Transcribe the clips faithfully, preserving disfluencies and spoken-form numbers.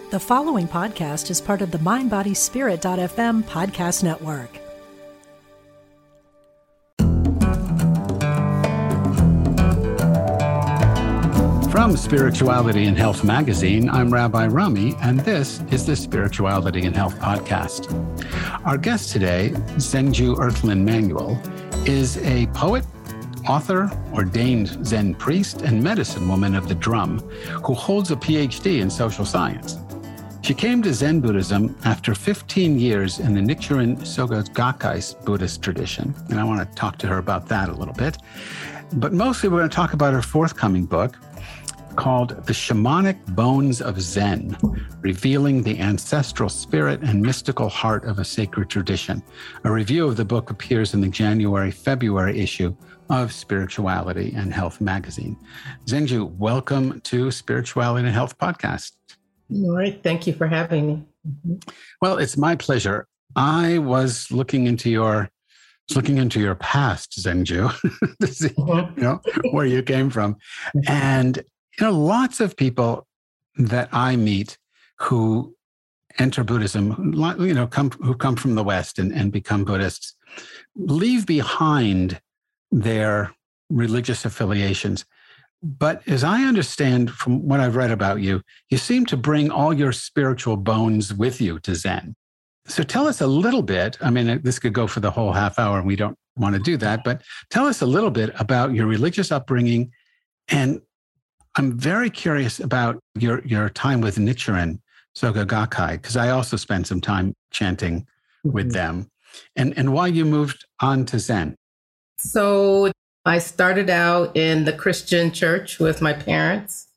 The following podcast is part of the mind body spirit dot f m podcast network. From Spirituality and Health magazine, I'm Rabbi Rami, and this is the Spirituality and Health podcast. Our guest today, Zengju Earthlyn Manuel, is a poet, author, ordained Zen priest, and medicine woman of the drum who holds a P H D in social science. She came to Zen Buddhism after fifteen years in the Nichiren Soka Gakkai Buddhist tradition, and I want to talk to her about that a little bit. But mostly we're going to talk about her forthcoming book called The Shamanic Bones of Zen, Revealing the Ancestral Spirit and Mystical Heart of a Sacred Tradition. A review of the book appears in the January-February issue of Spirituality and Health magazine. Zengju, welcome to Spirituality and Health podcast. All right. Thank you for having me. Mm-hmm. Well, it's my pleasure. I was looking into your looking into your past, Zengju, to see mm-hmm. you know where you came from, and you know lots of people that I meet who enter Buddhism, you know, come who come from the West and, and become Buddhists, leave behind their religious affiliations. But as I understand from what I've read about you, you seem to bring all your spiritual bones with you to Zen. So tell us a little bit, I mean, this could go for the whole half hour and we don't want to do that, but tell us a little bit about your religious upbringing. And I'm very curious about your, your time with Nichiren Soka Gakkai, because I also spent some time chanting with them, and, and why you moved on to Zen. So I started out in the Christian church with my parents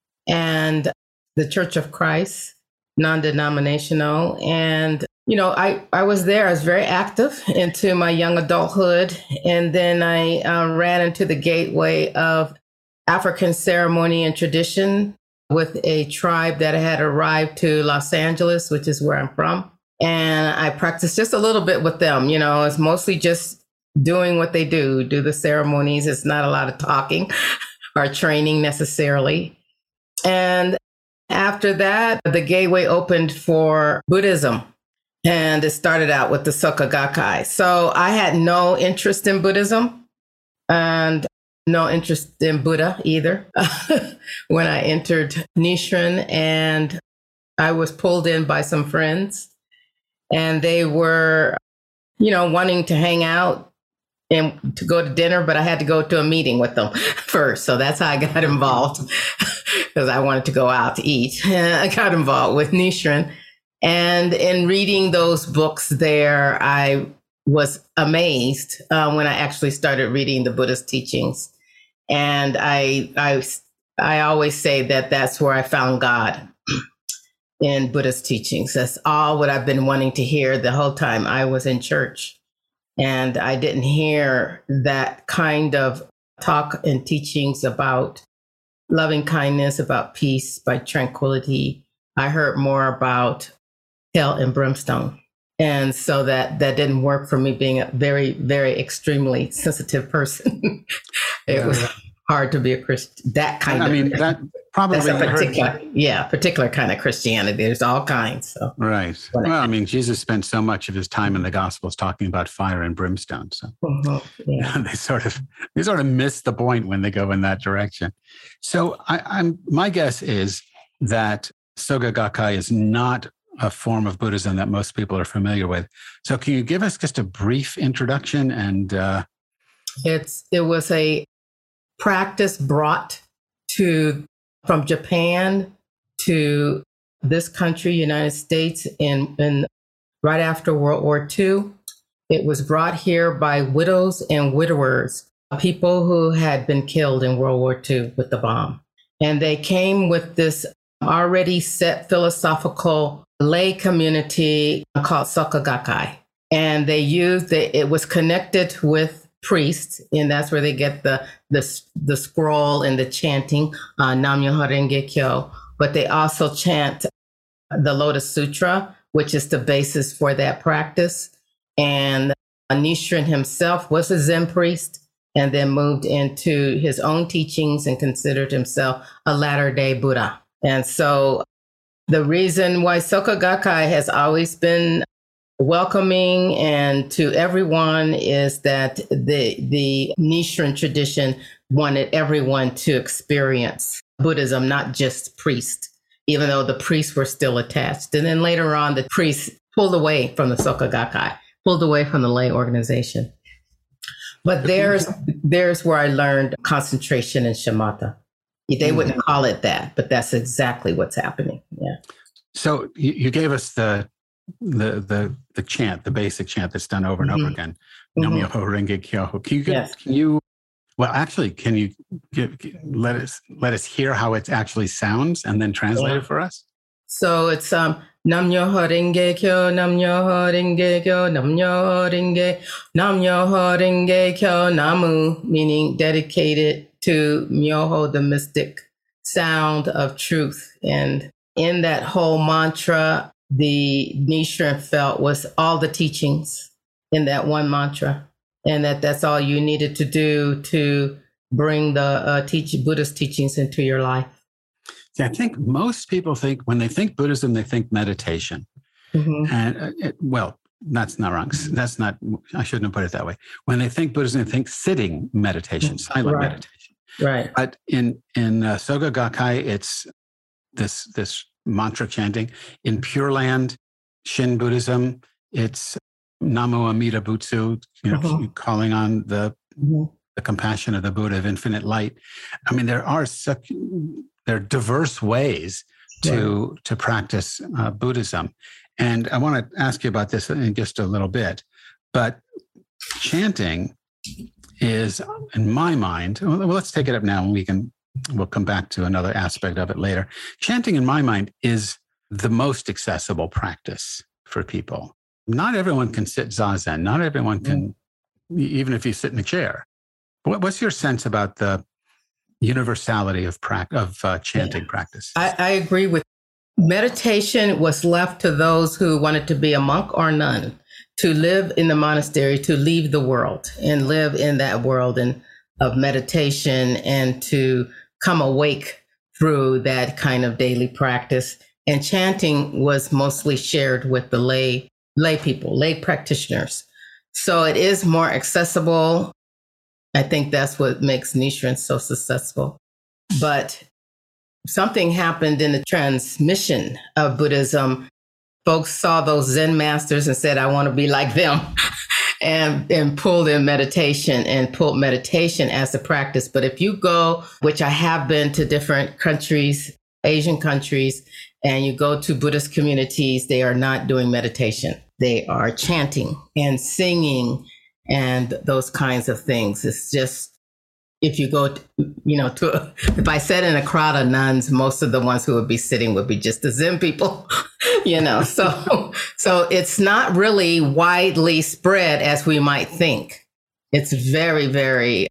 and the Church of Christ, non-denominational. And, you know, I, I was there. I was very active into my young adulthood. And then I uh, ran into the gateway of African ceremony and tradition with a tribe that had arrived to Los Angeles, which is where I'm from. And I practiced just a little bit with them. You know, it's mostly just doing what they do, do the ceremonies. It's not a lot of talking or training necessarily. And after that, the gateway opened for Buddhism. And it started out with the Soka Gakkai. So I had no interest in Buddhism and no interest in Buddha either when I entered Nichiren. And I was pulled in by some friends. And they were, you know, wanting to hang out and to go to dinner, but I had to go to a meeting with them first. So that's how I got involved because I wanted to go out to eat. And I got involved with Nichiren. And in reading those books there, I was amazed uh, when I actually started reading the Buddhist teachings. And I, I, I always say that that's where I found God in Buddhist teachings. That's all what I've been wanting to hear the whole time I was in church. And I didn't hear that kind of talk and teachings about loving kindness, about peace, by tranquility. I heard more about hell and brimstone. And so that, that didn't work for me being a very, very extremely sensitive person. It yeah. was hard to be a Christian, that kind I of. I mean, that probably. That's a particular, yeah, particular kind of Christianity. There's all kinds. So. Right. Well, I mean, Jesus spent so much of his time in the Gospels talking about fire and brimstone. So mm-hmm. yeah. they sort of they sort of miss the point when they go in that direction. So I, I'm my guess is that Soka Gakkai is not a form of Buddhism that most people are familiar with. So can you give us just a brief introduction? And uh... it's it was a practice brought to from Japan to this country, United States, in, in right after World War Two. It was brought here by widows and widowers, people who had been killed in World War Two with the bomb. And they came with this already set philosophical lay community called Soka Gakkai. And they used, the, it was connected with priests, and that's where they get the the, the scroll and the chanting, uh, Nam Myoho Renge Kyo. But they also chant the Lotus Sutra, which is the basis for that practice. And Nichiren himself was a Zen priest and then moved into his own teachings and considered himself a latter-day Buddha. And so The reason why Soka Gakkai has always been welcoming and to everyone is that the the Nichiren tradition wanted everyone to experience Buddhism, not just priests, even though the priests were still attached. And then later on, the priests pulled away from the Soka Gakkai, pulled away from the lay organization. But there's there's where I learned concentration and shamatha. They wouldn't call it that, but that's exactly what's happening. Yeah. So you, you gave us the the the the chant, the basic chant that's done over and mm-hmm. over again. Mm-hmm. Nam-myoho Renge Kyo. Can you yes. can you well actually can you give, let us let us hear how it actually sounds and then translate yeah. it for us? So it's um Nam-myoho Renge Kyo, Nam-myoho Renge Kyo, Nam-myoho Renge, Nam-myoho Renge Kyo, Namu, meaning dedicated to Myoho, the mystic sound of truth. And in that whole mantra, the Nichiren felt was all the teachings in that one mantra, and that that's all you needed to do to bring the uh, teach, Buddhist teachings into your life. See, I think most people think when they think Buddhism, they think meditation. Mm-hmm. And uh, it, well, that's not wrong. That's not, I shouldn't have put it that way. When they think Buddhism, they think sitting meditation, silent right. meditation. Right. But in, in uh, Soka Gakkai, it's this, this mantra chanting. In Pure Land, Shin Buddhism, it's Namo Amida Butsu, you know, uh-huh. calling on the, mm-hmm. the compassion of the Buddha of infinite light. I mean, there are such, there are diverse ways to, right. to practice uh, Buddhism. And I want to ask you about this in just a little bit, but chanting is, in my mind, well, let's take it up now and we can, we'll come back to another aspect of it later. Chanting, in my mind, is the most accessible practice for people. Not everyone can sit zazen. Not everyone can, mm. even if you sit in a chair. What, what's your sense about the universality of, pra- of uh, chanting yeah. practice? I, I agree with meditation was left to those who wanted to be a monk or nun, to live in the monastery, to leave the world and live in that world and of meditation and to come awake through that kind of daily practice. And chanting was mostly shared with the lay lay people, lay practitioners. So it is more accessible. I think that's what makes Nichiren so successful. But something happened in the transmission of Buddhism. Folks saw those Zen masters and said, I want to be like them, and, and pulled in meditation and pulled meditation as the practice. But if you go, which I have been to different countries, Asian countries, and you go to Buddhist communities, they are not doing meditation. They are chanting and singing and those kinds of things. It's just, if you go, to, you know, to, if I sat in a crowd of nuns, most of the ones who would be sitting would be just the Zen people, you know, so, so it's not really widely spread as we might think. It's very, very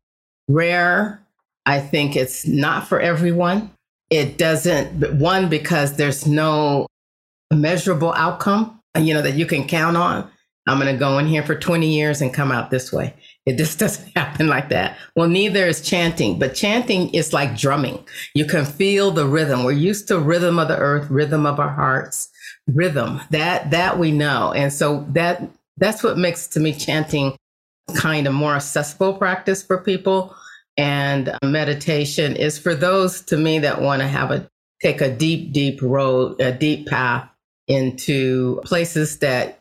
rare. I think it's not for everyone. It doesn't, one, because there's no measurable outcome, you know, that you can count on. I'm going to go in here for twenty years and come out this way. It just doesn't happen like that. Well, neither is chanting, but chanting is like drumming. You can feel the rhythm. We're used to rhythm of the earth, rhythm of our hearts, rhythm that, that we know. And so that, that's what makes, to me, chanting kind of more accessible practice for people. And meditation is for those, to me, that want to have a, take a deep, deep road, a deep path into places that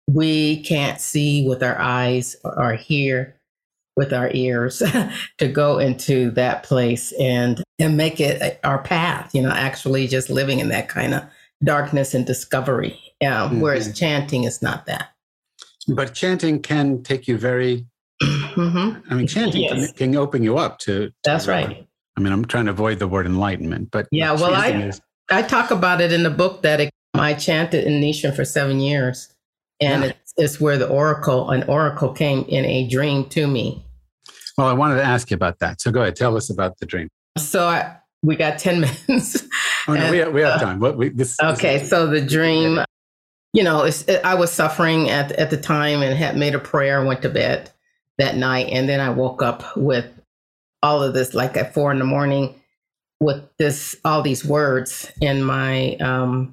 we can't see with our eyes or hear with our ears, to go into that place and, and make it our path, you know, actually just living in that kind of darkness and discovery. Um, mm-hmm. Whereas chanting is not that. But chanting can take you very, mm-hmm. I mean, chanting yes. can, can open you up to. to That's uh, right. I mean, I'm trying to avoid the word enlightenment, but. Yeah, well, I, is... I talk about it in the book that it, I chanted in Nichiren for seven years. And yeah. it's, it's where the oracle, an oracle came in a dream to me. Well, I wanted to ask you about that. So go ahead, tell us about the dream. So I, we got ten minutes. Oh, no, and, we, have, we have time. What, we, this, okay, this, so the dream, you know, it's, it, I was suffering at, at the time and had made a prayer, went to bed that night. And then I woke up with all of this, like at four in the morning, with this, all these words in my, um,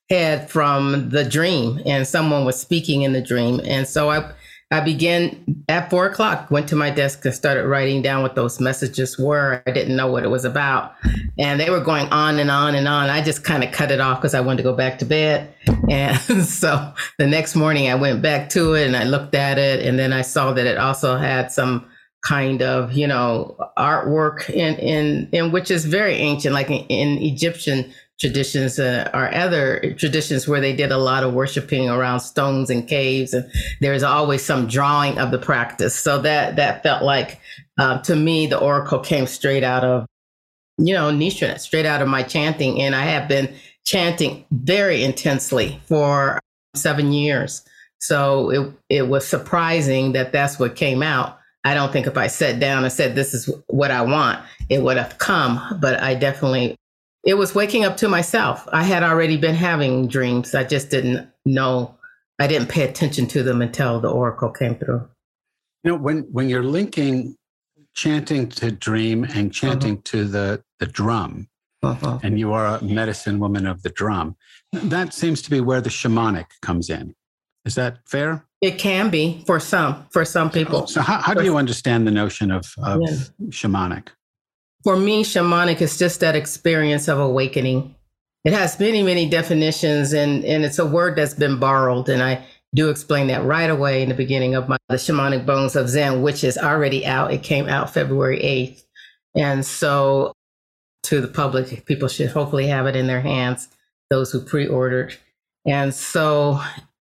head from the dream, and someone was speaking in the dream. And so I, I began at four o'clock, went to my desk and started writing down what those messages were. I didn't know what it was about. And they were going on and on and on. I just kind of cut it off because I wanted to go back to bed. And so the next morning I went back to it and I looked at it. And then I saw that it also had some kind of, you know, artwork in, in, in which is very ancient, like in, in Egyptian traditions uh, or other traditions where they did a lot of worshiping around stones and caves, and there's always some drawing of the practice. So that that felt like, uh, to me, the oracle came straight out of, you know, Nichiren, straight out of my chanting. And I have been chanting very intensely for seven years. So it it was surprising that that's what came out. I don't think if I sat down and said, this is what I want, it would have come, but I definitely, it was waking up to myself. I had already been having dreams. I just didn't know. I didn't pay attention to them until the oracle came through. You know, when, when you're linking chanting to dream and chanting uh-huh. to the, the drum, uh-huh. and you are a medicine woman of the drum, that seems to be where the shamanic comes in. Is that fair? It can be for some, for some people. So how, how do you understand the notion of, of yeah. shamanic? For me, shamanic is just that experience of awakening. It has many, many definitions, and, and it's a word that's been borrowed. And I do explain that right away in the beginning of my The Shamanic Bones of Zen, which is already out. It came out February eighth. And so to the public, people should hopefully have it in their hands, those who pre-ordered. And so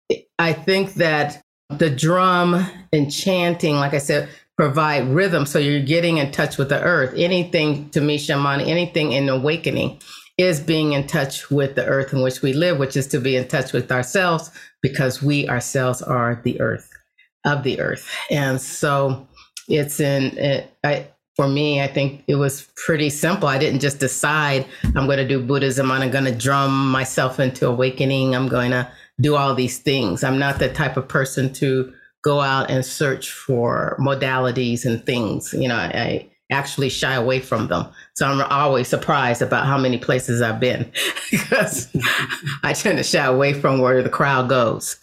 I think that the drum and chanting, like I said, provide rhythm. So you're getting in touch with the earth. Anything, to me, shamanic, anything in awakening is being in touch with the earth in which we live, which is to be in touch with ourselves, because we ourselves are the earth, of the earth. And so it's in, it, I, for me, I think it was pretty simple. I didn't just decide I'm going to do Buddhism. I'm going to drum myself into awakening. I'm going to do all these things. I'm not the type of person to go out and search for modalities and things. You know, I, I actually shy away from them. So I'm always surprised about how many places I've been because I tend to shy away from where the crowd goes.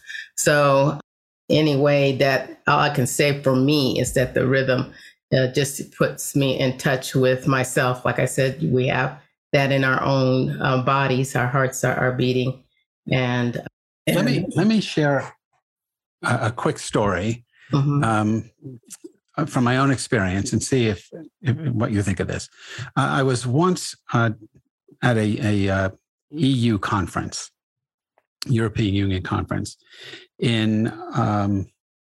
So anyway, that all I can say for me is that the rhythm uh, just puts me in touch with myself. Like I said, we have that in our own uh, bodies. Our hearts are, are beating. And, and let me let me share a, a quick story mm-hmm. um, from my own experience and see if, if what you think of this. Uh, I was once uh, at a, a uh, E U conference, European Union conference in um,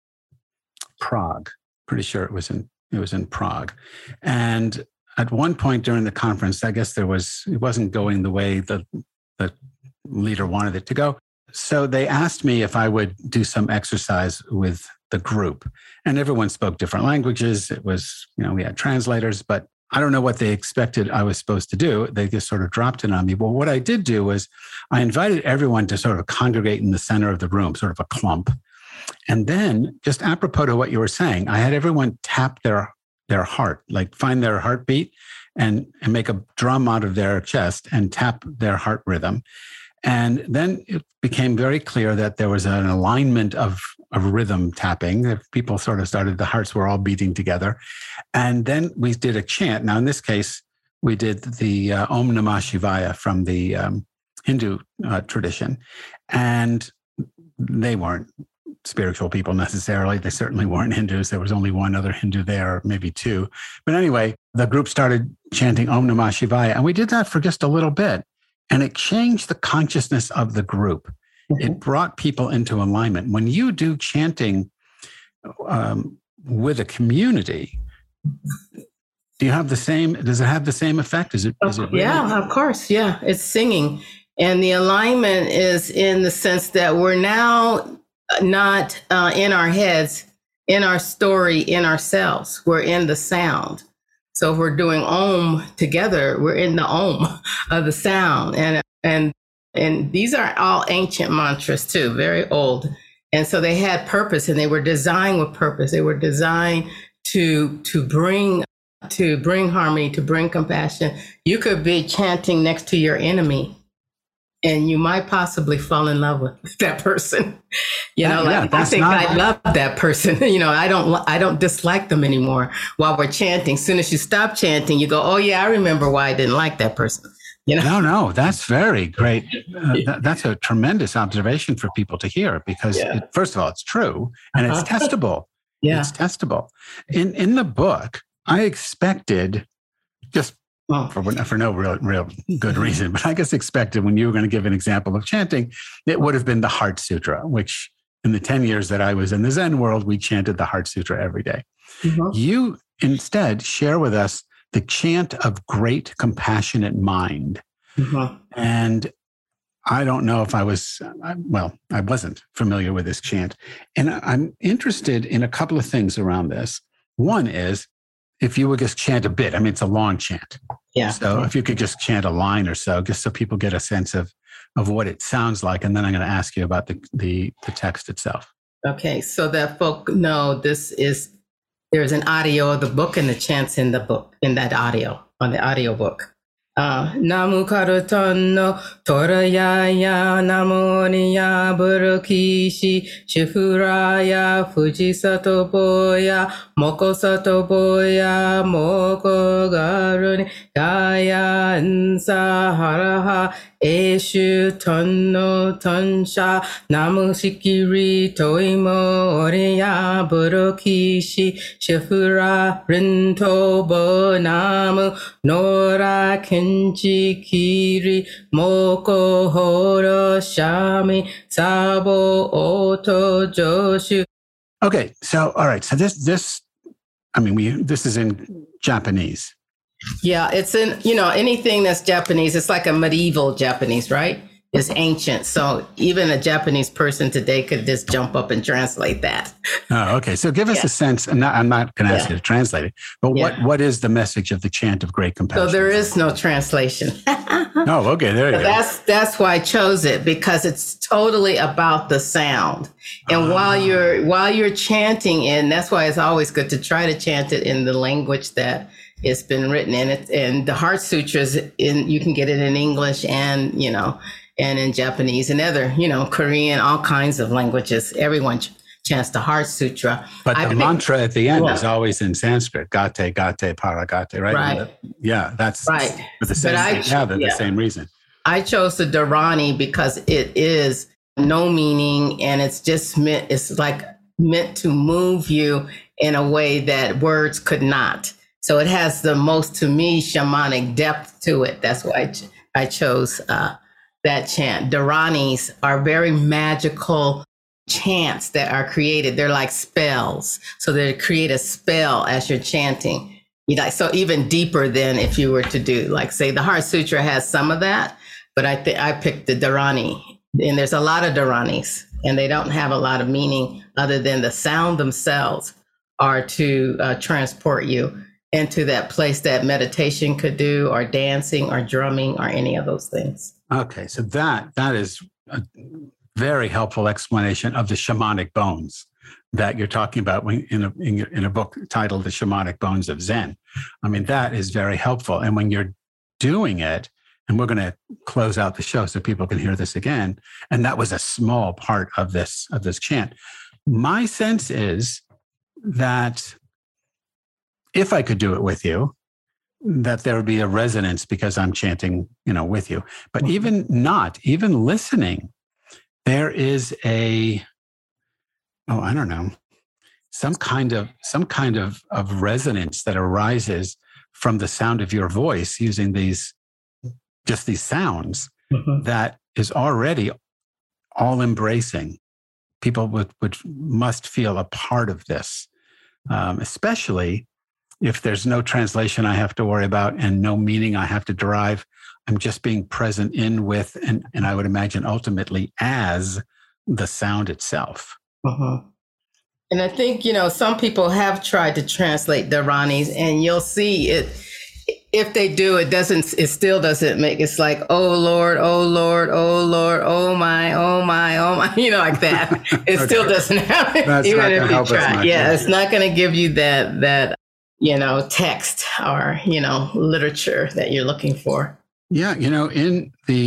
Prague. Pretty sure it was in it was in Prague, and at one point during the conference, I guess there was it wasn't going the way the the leader wanted it to go. So they asked me if I would do some exercise with the group, and everyone spoke different languages. It was, you know, we had translators, but I don't know what they expected I was supposed to do. They just sort of dropped it on me. Well, what I did do was I invited everyone to sort of congregate in the center of the room, sort of a clump. And then just apropos to what you were saying, I had everyone tap their, their heart, like find their heartbeat and, and make a drum out of their chest and tap their heart rhythm. And then it became very clear that there was an alignment of, of rhythm tapping. That people sort of started, the hearts were all beating together. And then we did a chant. Now, in this case, we did the uh, Om Namah Shivaya from the um, Hindu uh, tradition. And they weren't spiritual people necessarily. They certainly weren't Hindus. There was only one other Hindu there, or maybe two. But anyway, the group started chanting Om Namah Shivaya. And we did that for just a little bit. And it changed the consciousness of the group. Mm-hmm. It brought people into alignment. When you do chanting um, with a community, do you have the same, does it have the same effect? Is it, is it really? Yeah, of course. Yeah, it's singing. And the alignment is in the sense that we're now not uh, in our heads, in our story, in ourselves. We're in the sound. So if we're doing Om together, we're in the Om of the sound. And and and these are all ancient mantras too, very old. And so they had purpose, and they were designed with purpose. They were designed to to bring to bring harmony, to bring compassion. You could be chanting next to your enemy, and you might possibly fall in love with that person. You know, yeah, like yeah, I think not- I love that person. You know, I don't, I don't dislike them anymore while we're chanting. As soon as you stop chanting, you go, oh yeah, I remember why I didn't like that person. You know? No, no, that's very great. Uh, that, that's a tremendous observation for people to hear because, Yeah. it, first of all, it's true and it's Uh-huh. testable. Yeah. It's testable. In in the book, I expected just Oh. for for no real real good reason, but I just expected when you were going to give an example of chanting, it would have been the Heart Sutra, which in the ten years that I was in the Zen world, we chanted the Heart Sutra every day. Mhm. You instead share with us the chant of great compassionate mind. Mhm. And I don't know if I was, well, I wasn't familiar with this chant. And I'm interested in a couple of things around this. One is if you would just chant a bit. I mean, it's a long chant. Yeah. So if you could just chant a line or so, just so people get a sense of, of what it sounds like. And then I'm going to ask you about the, the, the text itself. Okay. So that folk know this is, there's an audio of the book and the chants in the book, in that audio, on the audio book. Uh, Namu Karuton no Torayaya Namo Niya Burukishi Shifuraya Fujisato Boya Moko Sato Boya Moko Garuni Gaya Nsa Haraha Eshu Tonno Tonsha Namu Shikiri Toimo Oriya Burukishi Shifura Rinto Bo Namu Nora Kenji Kiri Moko Horo Shami Sabo Oto Joshu. Okay. So, all right. So this, this, I mean, we, this is in Japanese. Yeah, it's in, you know, anything that's Japanese, it's like a medieval Japanese, right? It's ancient. So even a Japanese person today could just jump up and translate that. Oh, okay. So give us Yeah. a sense. I'm not, I'm not going to ask Yeah. you to translate it, but what, Yeah. what is the message of the chant of great compassion? So there is no translation. Oh, okay. There you go. That's that's why I chose it, because it's totally about the sound. And Ah. while you're while you're chanting in, that's why it's always good to try to chant it in the language that it's been written in. It and the Heart Sutras in you can get it in English and you know and in Japanese and other you know Korean, all kinds of languages. Everyone ch- chants the Heart Sutra. But I the picked- mantra at the end Yeah. is always in Sanskrit. Gate, gate, paragate, right? Right. Yeah, that's Right. for the same, But I- yeah, they're yeah. the same reason. I chose the Dharani because it is no meaning and it's just meant, it's like meant to move you in a way that words could not. So it has the most, to me, shamanic depth to it. That's why I, ch- I chose uh, that chant. Dharanis are very magical chants that are created. They're like spells. So they create a spell as you're chanting. You know, so even deeper than if you were to do, like say the Heart Sutra has some of that, but I think I picked the Dharani. And there's a lot of Dharanis and they don't have a lot of meaning other than the sound themselves are to uh, transport you into that place that meditation could do, or dancing or drumming or any of those things. Okay, so that that is a very helpful explanation of the shamanic bones that you're talking about when, in a in, your, in a book titled "The Shamanic Bones of Zen." I mean, that is very helpful. And when you're doing it, and we're going to close out the show so people can hear this again, and that was a small part of this of this chant. My sense is that if I could do it with you, that there would be a resonance because I'm chanting, you know, with you. But Mhm. even not, even listening, there is a, oh, I don't know, some kind of some kind of, of resonance that arises from the sound of your voice using these, just these sounds Mhm. that is already all embracing. People would, would must feel a part of this, um, especially if there's no translation I have to worry about and no meaning I have to derive. I'm just being present in with, and, and I would imagine ultimately as the sound itself. Uh-huh. And I think, you know, some people have tried to translate Dharanis and you'll see it. If they do, it doesn't, it still doesn't make, it's like, oh Lord, oh Lord, oh Lord, oh my, oh my, oh my, you know, like that. It Okay. still doesn't have it, That's even not if gonna you help us try. much, Yeah, yeah. it's not going to give you that, that, you know, text or, you know, literature that you're looking for. Yeah, you know, in the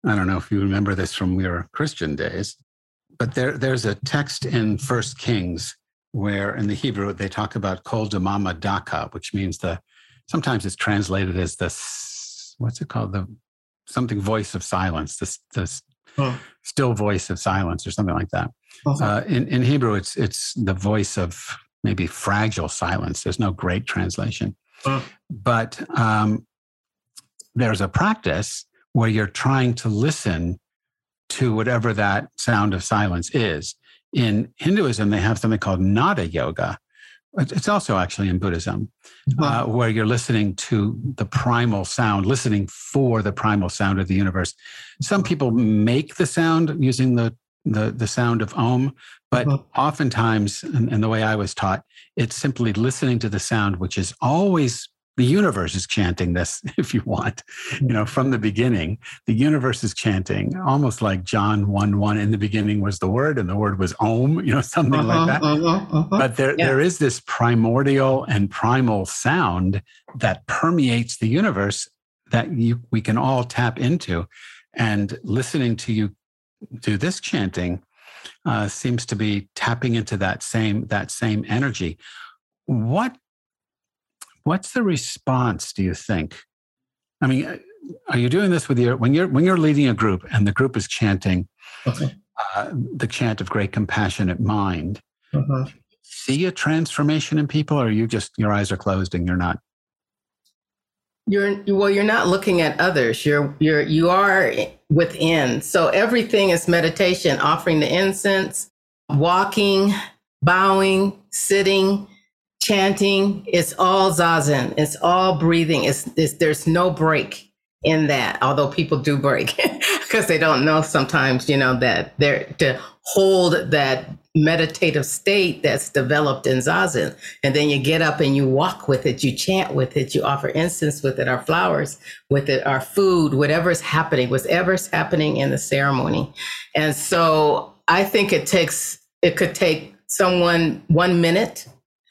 I don't know if you remember this from your Christian days, but there, there's a text in First Kings where in the Hebrew they talk about kol damama daka, which means the, sometimes it's translated as the, what's it called? The something voice of silence, the, the oh. still voice of silence or something like that. Uh-huh. Uh, in, in Hebrew, it's it's the voice of maybe fragile silence. There's no great translation. Uh-huh. But um, there's a practice where you're trying to listen to whatever that sound of silence is. In Hinduism, they have something called nada yoga. It's also actually in Buddhism, uh, where you're listening to the primal sound, listening for the primal sound of the universe. Some people make the sound using the the, the sound of Om, but uh-huh. oftentimes, and, and the way I was taught, it's simply listening to the sound, which is always, the universe is chanting this, if you want. You know, from the beginning, the universe is chanting, almost like John one one, in the beginning was the word, and the word was Om, you know, something uh-huh, like that. Uh-huh, uh-huh. But there, yeah. there is this primordial and primal sound that permeates the universe that you we can all tap into. And listening to you do this chanting uh, seems to be tapping into that same that same energy. What What's the response, do you think? I mean, are you doing this with your, when you're when you're leading a group and the group is chanting okay. uh, the chant of great compassionate mind, uh-huh. see a transformation in people, or are you just, your eyes are closed and you're not? You're, well, you're not looking at others. You're, you're, you are within. So everything is meditation, offering the incense, walking, bowing, sitting, chanting. It's all zazen. It's all breathing. It's, it's there's no break in that, although people do break because they don't know sometimes, you know, that they're to hold that meditative state that's developed in zazen. And then you get up and you walk with it, you chant with it, you offer incense with it, or flowers with it, or food, whatever's happening, whatever's happening in the ceremony. And so I think it takes, it could take someone one minute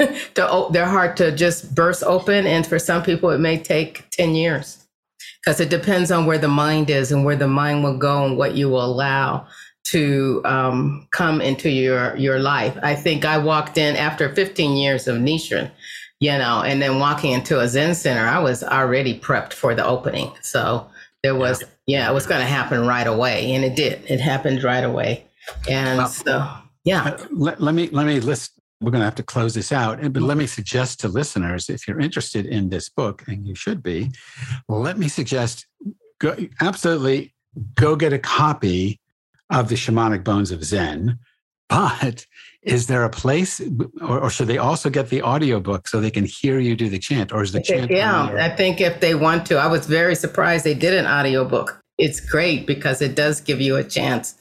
to their heart to just burst open. And for some people, it may take ten years. Because it depends on where the mind is and where the mind will go and what you will allow to um, come into your, your life. I think I walked in after fifteen years of Nichiren, you know, and then walking into a Zen center, I was already prepped for the opening. So there was, yeah, yeah it was going to happen right away. And it did. It happened right away. And well, so, yeah. Let, let me, let me list. We're going to have to close this out, but let me suggest to listeners, if you're interested in this book, and you should be, let me suggest, go, absolutely go get a copy of the Shamanic Bones of Zen. But is there a place, or, or should they also get the audiobook so they can hear you do the chant? Or is the chant? Yeah, I think if they want to. I was very surprised they did an audiobook. It's great because it does give you a chance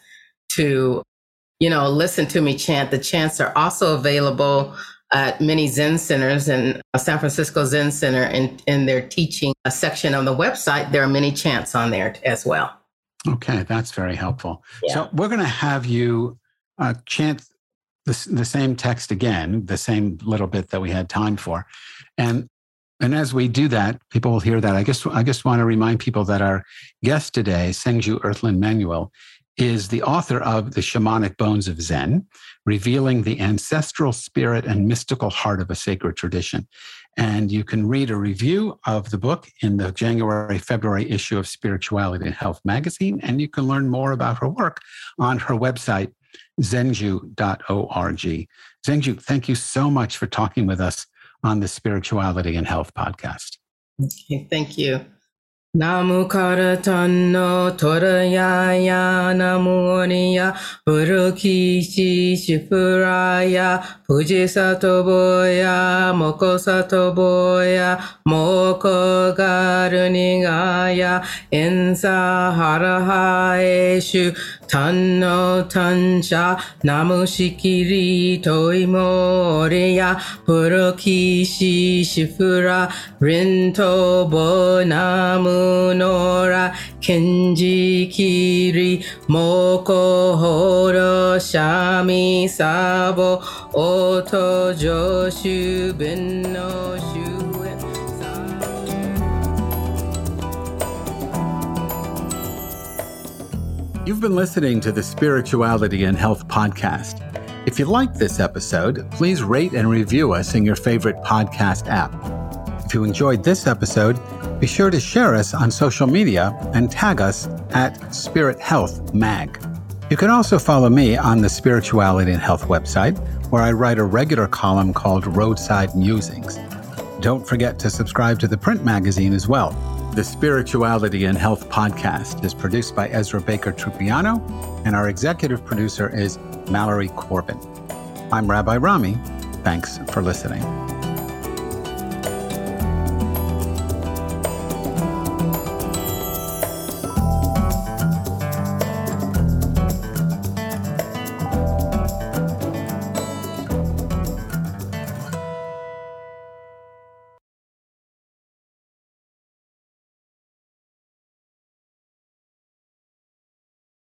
to, you know, listen to me chant. The chants are also available at many Zen centers, and San Francisco Zen Center, in, in their teaching a section on the website. There are many chants on there as well. Okay, that's very helpful. Yeah. So we're going to have you uh, chant the, the same text again, the same little bit that we had time for. And and as we do that, people will hear that. I guess I just want to remind people that our guest today, Sengju Earthlyn Manuel, is the author of The Shamanic Bones of Zen, revealing the ancestral spirit and mystical heart of a sacred tradition. And you can read a review of the book in the January, February issue of Spirituality and Health magazine. And you can learn more about her work on her website, zenju dot org. Sengju, thank you so much for talking with us on the Spirituality and Health podcast. Okay, thank you. Namu Karatanno Torayaya Namu Oniya Burukishi Shifuraya Fujisato Boya Mokosato Boya Moko Garunigaya Ensa Harahaeshu Tanno Tansha Namu Shikiri Toimoriya Burukishi Shifura Rinto Bo Namu Nora Kenji Kiri Moko Horo Shami Sabo Oto Joshu Benno Shu. You've been listening to the Spirituality and Health Podcast. If you like this episode, please rate and review us in your favorite podcast app. If you enjoyed this episode, be sure to share us on social media and tag us at Spirit Health Mag. You can also follow me on the Spirituality and Health website, where I write a regular column called Roadside Musings. Don't forget to subscribe to the print magazine as well. The Spirituality and Health Podcast is produced by Ezra Baker Trupiano, and our executive producer is Mallory Corbin. I'm Rabbi Rami. Thanks for listening.